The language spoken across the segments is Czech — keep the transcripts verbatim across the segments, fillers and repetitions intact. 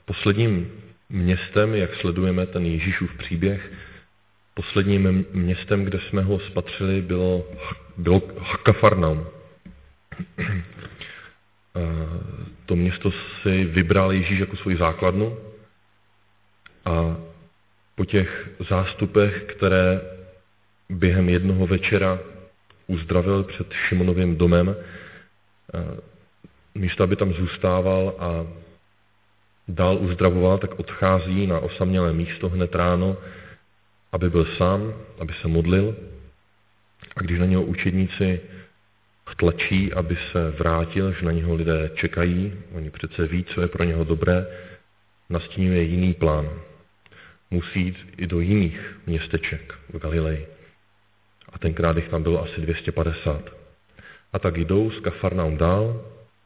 posledním městem, jak sledujeme ten Ježíšův příběh, posledním městem, kde jsme ho spatřili, bylo, bylo Kafarnaum. To město si vybral Ježíš jako svou základnu a po těch zástupech, které během jednoho večera uzdravil před Šimonovým domem, místo, aby tam zůstával a dál uzdravoval, tak odchází na osamělé místo hned ráno, aby byl sám, aby se modlil. A když na něho učedníci tlačí, aby se vrátil, že na něho lidé čekají, oni přece ví, co je pro něho dobré, nastínuje jiný plán. Musí jít i do jiných městeček v Galileji. A tenkrát jich tam bylo asi dvě stě padesát. A tak jdou z Kafarnaum dál,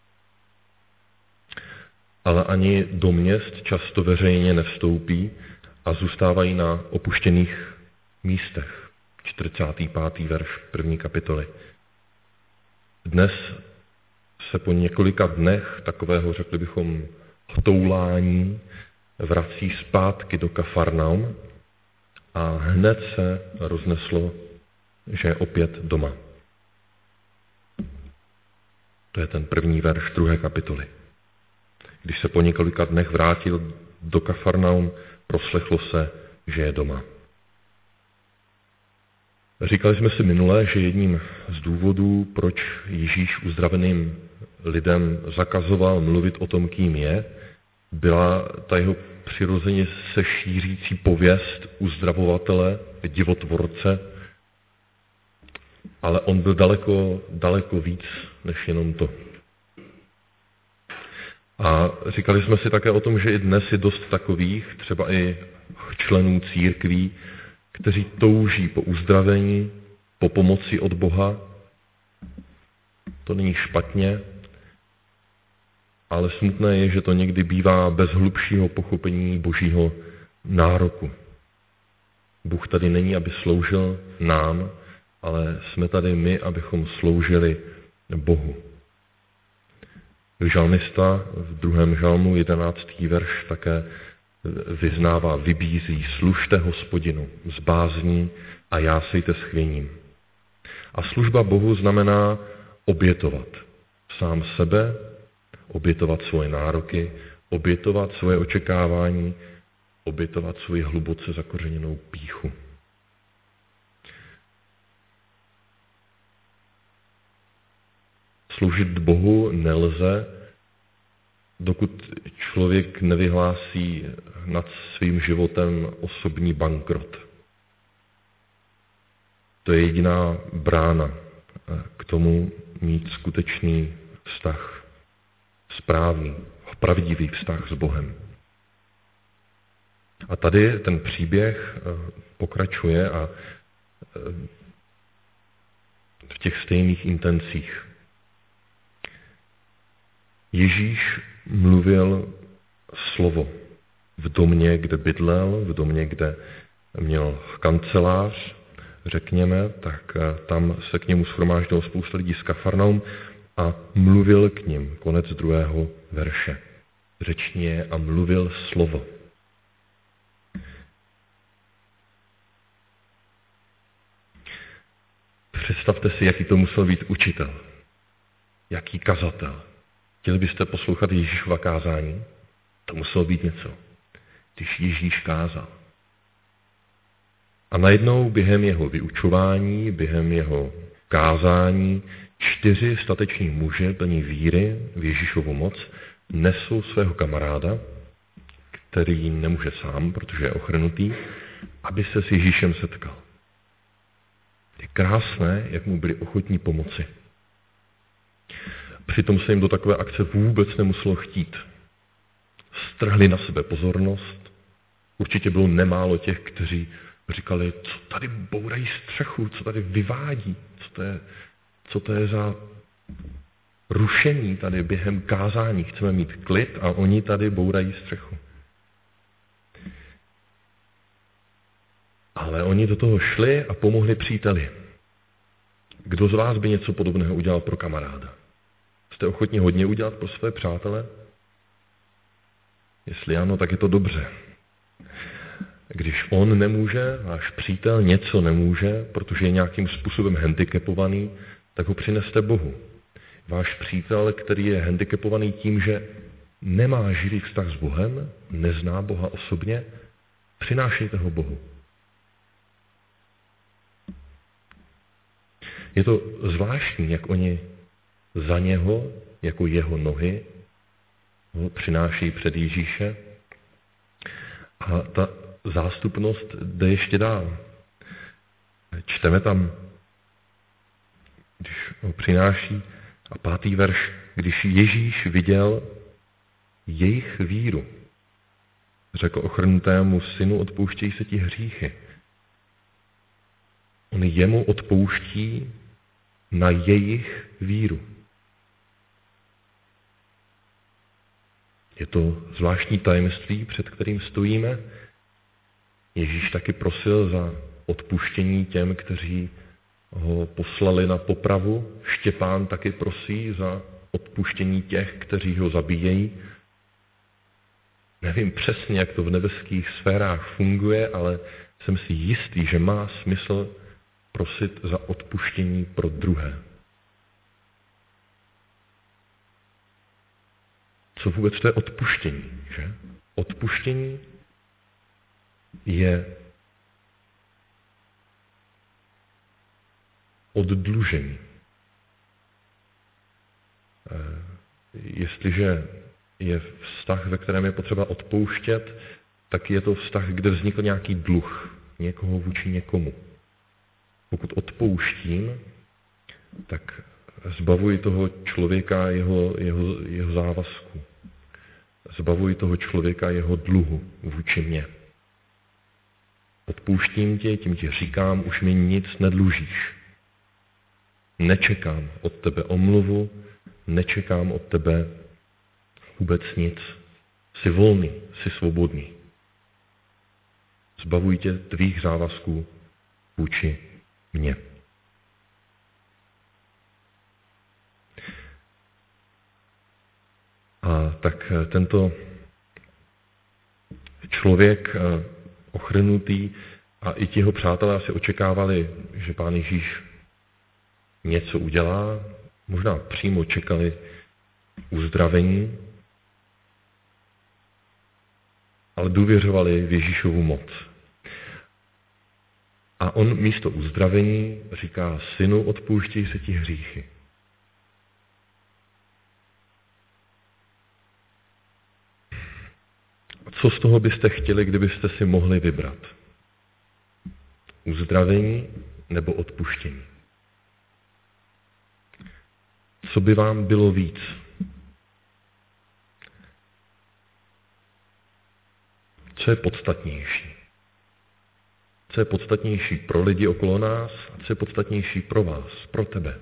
ale ani do měst často veřejně nevstoupí a zůstávají na opuštěných místech. čtyřicátý pátý verš první kapitoly. Dnes se po několika dnech takového, řekli bychom, htoulání vrací zpátky do Kafarnaum a hned se rozneslo, že je opět doma. To je ten první verš druhé kapitoly. Když se po několika dnech vrátil do Kafarnaum, proslechlo se, že je doma. Říkali jsme si minule, že jedním z důvodů, proč Ježíš uzdraveným lidem zakazoval mluvit o tom, kým je, byla ta jeho přirozeně se šířící pověst uzdravovatele, divotvorce, ale on byl daleko, daleko víc než jenom to. A říkali jsme si také o tom, že i dnes je dost takových, třeba i členů církví, kteří touží po uzdravení, po pomoci od Boha. To není špatně, ale smutné je, že to někdy bývá bez hlubšího pochopení Božího nároku. Bůh tady není, aby sloužil nám, ale jsme tady my, abychom sloužili Bohu. Žalmista v druhém žalmu, jedenáctý verš, také vyznává, vybízí, služte Hospodinu s bázní a jásejte s chvěním. A služba Bohu znamená obětovat sám sebe, obětovat svoje nároky, obětovat svoje očekávání, obětovat svoji hluboce zakořeněnou pýchu. Sloužit Bohu nelze, dokud člověk nevyhlásí nad svým životem osobní bankrot. To je jediná brána k tomu mít skutečný vztah, správný, pravdivý vztah s Bohem. A tady ten příběh pokračuje a v těch stejných intencích. Ježíš mluvil slovo v domě, kde bydlel, v domě, kde měl kancelář, řekněme, tak tam se k němu shromáždilo spousta lidí z Kafarnaum a mluvil k nim. Konec druhého verše. Řečně a mluvil slovo. Představte si, jaký to musel být učitel. Jaký kazatel. Chtěli byste poslouchat Ježíšova kázání? To muselo být něco, když Ježíš kázal. A najednou během jeho vyučování, během jeho kázání, čtyři stateční muže plní víry v Ježíšovu moc nesou svého kamaráda, který nemůže sám, protože je ochrnutý, aby se s Ježíšem setkal. Je krásné, jak mu byli ochotní pomoci. Přitom se jim do takové akce vůbec nemuselo chtít. Strhli na sebe pozornost. Určitě bylo nemálo těch, kteří říkali, co tady bourají střechu, co tady vyvádí, co to je, co to je za rušení tady během kázání. Chceme mít klid a oni tady bourají střechu. Ale oni do toho šli a pomohli příteli. Kdo z vás by něco podobného udělal pro kamaráda? Jste ochotni hodně udělat pro své přátele? Jestli ano, tak je to dobře. Když on nemůže, váš přítel něco nemůže, protože je nějakým způsobem handicapovaný, tak ho přineste Bohu. Váš přítel, který je handicapovaný tím, že nemá živý vztah s Bohem, nezná Boha osobně, přinášejte ho Bohu. Je to zvláštní, jak oni za něho, jako jeho nohy, ho přináší před Ježíše. A ta zástupnost jde ještě dál. Čteme tam, když ho přináší, a pátý verš, když Ježíš viděl jejich víru, řekl ochrnutému synu, odpouštějí se ti hříchy. On jemu odpouští na jejich víru. Je to zvláštní tajemství, před kterým stojíme. Ježíš taky prosil za odpuštění těm, kteří ho poslali na popravu. Štěpán taky prosí za odpuštění těch, kteří ho zabíjejí. Nevím přesně, jak to v nebeských sférách funguje, ale jsem si jistý, že má smysl prosit za odpuštění pro druhé. Co vůbec to je odpuštění, že? Odpuštění je oddlužení. Jestliže je vztah, ve kterém je potřeba odpouštět, tak je to vztah, kde vznikl nějaký dluh někoho vůči někomu. Pokud odpouštím, tak zbavuji toho člověka jeho, jeho, jeho závazku. Zbavuji toho člověka jeho dluhu vůči mně. Odpouštím tě, tím ti říkám, už mi nic nedlužíš. Nečekám od tebe omluvu, nečekám od tebe vůbec nic. Jsi volný, jsi svobodný. Zbavuji tě tvých závazků vůči mně. A tak tento člověk ochrnutý a i ti jeho přátelé asi očekávali, že Pán Ježíš něco udělá, možná přímo čekali uzdravení, ale důvěřovali v Ježíšovu moc. A on místo uzdravení říká, synu, odpouštěj se ti hříchy. Co z toho byste chtěli, kdybyste si mohli vybrat? Uzdravení nebo odpuštění? Co by vám bylo víc? Co je podstatnější? Co je podstatnější pro lidi okolo nás a co je podstatnější pro vás, pro tebe?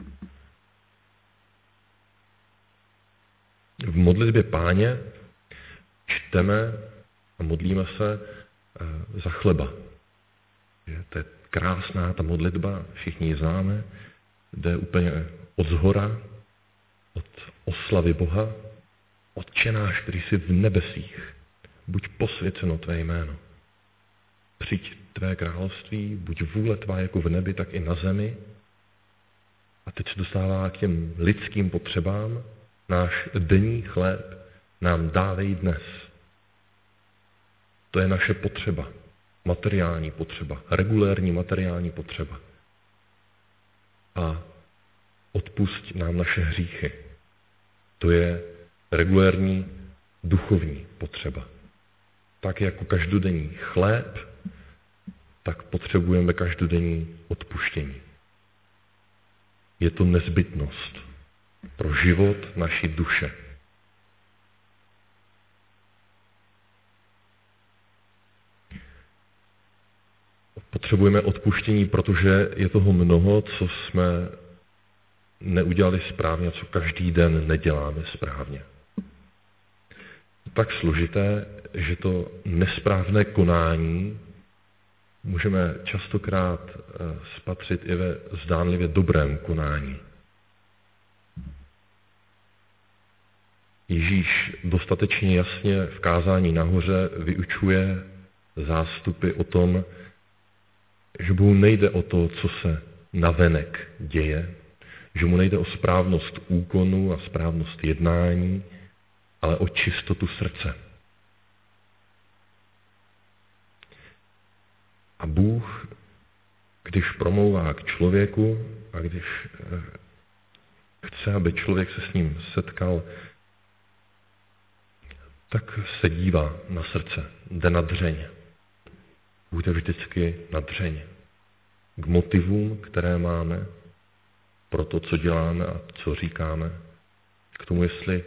V modlitbě Páně čteme a modlíme se za chleba. To je krásná ta modlitba, všichni ji známe, jde úplně od zhora, od oslavy Boha, Otče náš, který jsi v nebesích, buď posvěceno tvé jméno. Přijď tvé království, buď vůle tvá jako v nebi, tak i na zemi. A teď se dostává k těm lidským potřebám. Náš denní chléb nám dávej dnes. To je naše potřeba, materiální potřeba, regulérní materiální potřeba. A odpusť nám naše hříchy. To je regulérní duchovní potřeba. Tak jako každodenní chléb, tak potřebujeme každodenní odpuštění. Je to nezbytnost pro život naší duše. Potřebujeme odpuštění, protože je toho mnoho, co jsme neudělali správně, co každý den neděláme správně. Tak složité, že to nesprávné konání můžeme častokrát spatřit i ve zdánlivě dobrém konání. Ježíš dostatečně jasně v kázání nahoře vyučuje zástupy o tom, že mu nejde o to, co se navenek děje, že mu nejde o správnost úkonu a správnost jednání, ale o čistotu srdce. A Bůh, když promlouvá k člověku a když chce, aby člověk se s ním setkal, tak se dívá na srdce, jde na dřeň. Jde vždycky na dřeň. K motivům, které máme, pro to, co děláme a co říkáme. K tomu, jestli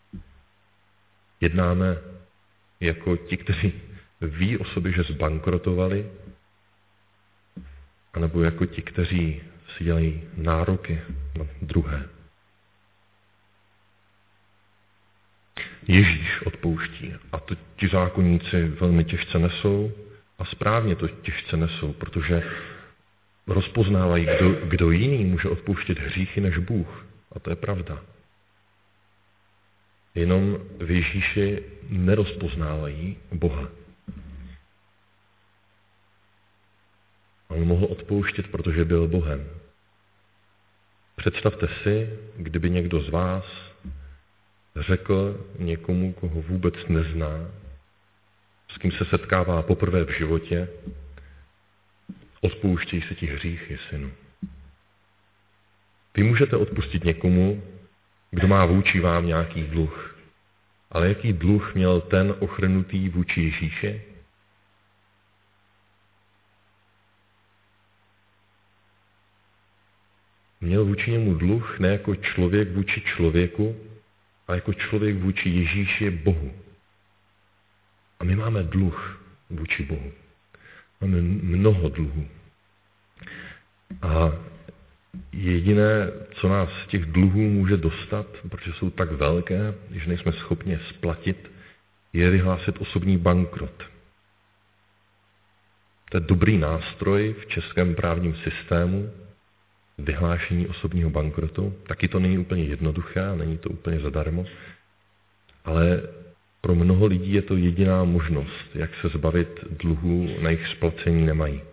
jednáme jako ti, kteří ví o sobě, že zbankrotovali, anebo jako ti, kteří si dělají nároky na druhé. Ježíš odpouští a to ti zákonníci velmi těžce nesou a správně to těžce nesou, protože rozpoznávají, kdo, kdo jiný může odpouštět hříchy než Bůh. A to je pravda. Jenom v Ježíši nerozpoznávají Boha. On mohl odpouštět, protože byl Bohem. Představte si, kdyby někdo z vás řekl někomu, koho vůbec nezná, s kým se setkává poprvé v životě, odpouštěj si ti hříchy, synu. Vy můžete odpustit někomu, kdo má vůči vám nějaký dluh. Ale jaký dluh měl ten ochrnutý vůči Ježíši? Měl vůči němu dluh ne jako člověk vůči člověku, ale jako člověk vůči Ježíši Bohu. A my máme dluh vůči Bohu. Máme mnoho dluhů. A jediné, co nás z těch dluhů může dostat, protože jsou tak velké, že nejsme schopni je splatit, je vyhlásit osobní bankrot. To je dobrý nástroj v českém právním systému, vyhlášení osobního bankrotu. Taky to není úplně jednoduché, není to úplně zadarmo, ale pro mnoho lidí je to jediná možnost, jak se zbavit dluhů, na jejich splacení nemají.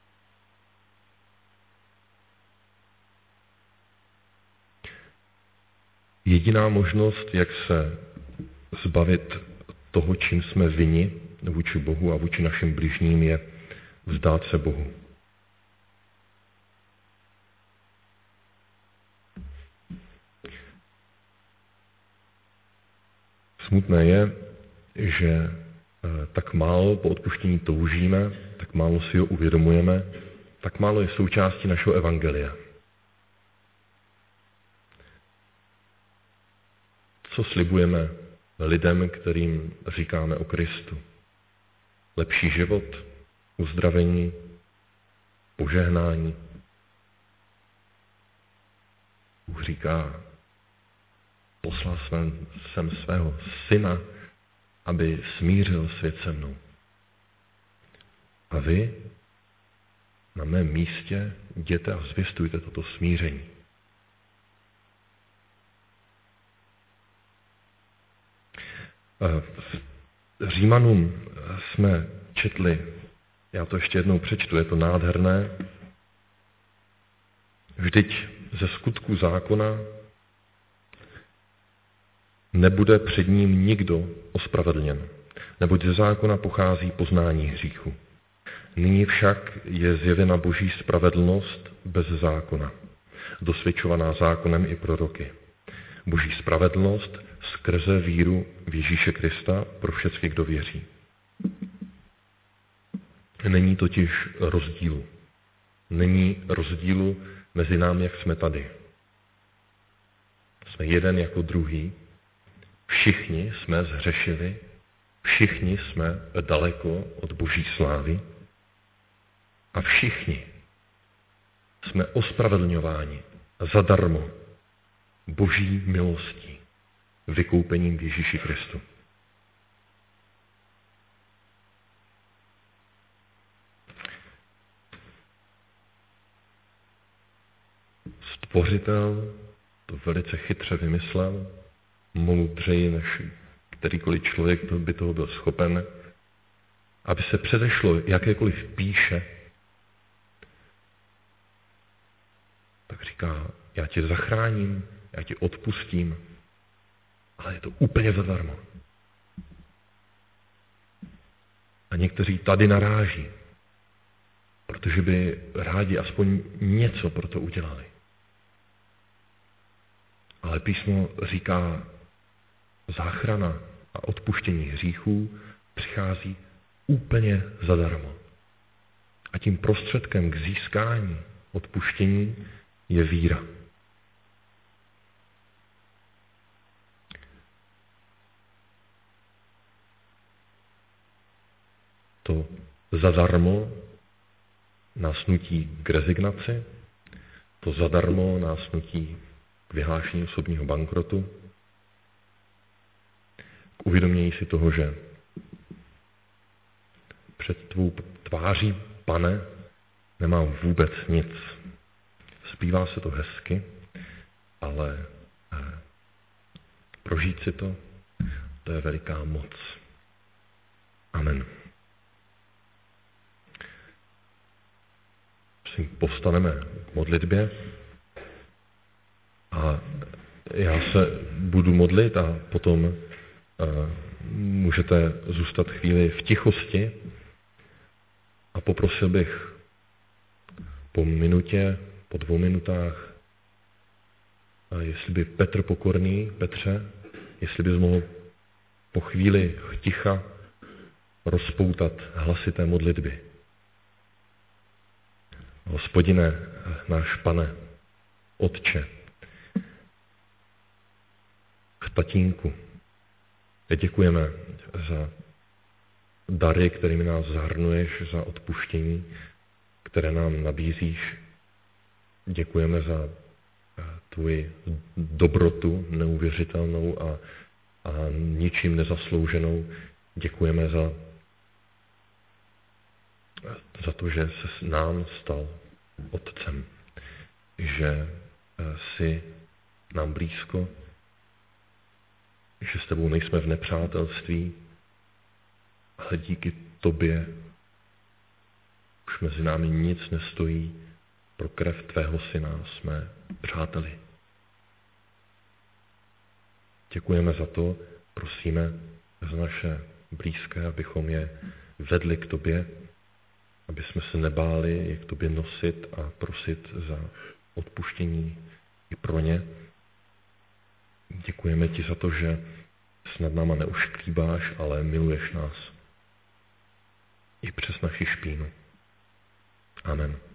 Jediná možnost, jak se zbavit toho, čím jsme vinni vůči Bohu a vůči našim bližním, je vzdát se Bohu. Smutné je, že tak málo po odpuštění toužíme, tak málo si ho uvědomujeme, tak málo je součástí našeho evangelia. Co slibujeme lidem, kterým říkáme o Kristu? Lepší život, uzdravení, požehnání. Bůh říká, poslal jsem, jsem svého syna, aby smířil svět se mnou. A vy na mém místě jděte a zvěstujte toto smíření. V Římanům jsme četli, já to ještě jednou přečtu, je to nádherné. Vždyť ze skutků zákona nebude před ním nikdo ospravedlněn, neboť ze zákona pochází poznání hříchu. Nyní však je zjevena Boží spravedlnost bez zákona, dosvědčovaná zákonem i proroky. Boží spravedlnost skrze víru v Ježíše Krista pro všechny, kdo věří. Není totiž rozdílu. Není rozdílu mezi námi, jak jsme tady. Jsme jeden jako druhý. Všichni jsme zhřešili, všichni jsme daleko od Boží slávy a všichni jsme ospravedlňováni zadarmo Boží milostí, vykoupením v Ježíši Kristu. Stvořitel to velice chytře vymyslel, moudřeji než kterýkoliv člověk by toho byl schopen, aby se předešlo jakékoliv píše, tak říká, já tě zachráním, já tě odpustím, ale je to úplně zadarmo. A někteří tady naráží, protože by rádi aspoň něco pro to udělali. Ale písmo říká, záchrana a odpuštění hříchů přichází úplně zadarmo. A tím prostředkem k získání odpuštění je víra. To zadarmo nás nutí k rezignaci, to zadarmo nás nutí k vyhlášení osobního bankrotu, k uvědomění si toho, že před tvou tváří, Pane, nemám vůbec nic. Zpívá se to hezky, ale eh, prožít si to, to je veliká moc. Amen. Prosím, povstaneme k modlitbě a já se budu modlit a potom uh, můžete zůstat chvíli v tichosti a poprosil bych po minutě, po dvou minutách, a jestli by Petr Pokorný, Petře, jestli bys mohl po chvíli ticha rozpoutat hlasité modlitby. Hospodine, náš Pane, Otče, Tatínku, děkujeme za dary, kterými nás zahrnuješ, za odpuštění, které nám nabízíš. Děkujeme za tvoji dobrotu neuvěřitelnou a, a ničím nezaslouženou. Děkujeme za, za to, že se nám stal Otcem, že jsi nám blízko, že s tebou nejsme v nepřátelství, ale díky tobě už mezi námi nic nestojí, pro krev tvého syna jsme přáteli. Děkujeme za to, prosíme za naše blízké, abychom je vedli k tobě, aby jsme se nebáli je k tobě nosit a prosit za odpuštění i pro ně. Děkujeme ti za to, že snad náma neušklíbáš, ale miluješ nás i přes naši špínu. Amen.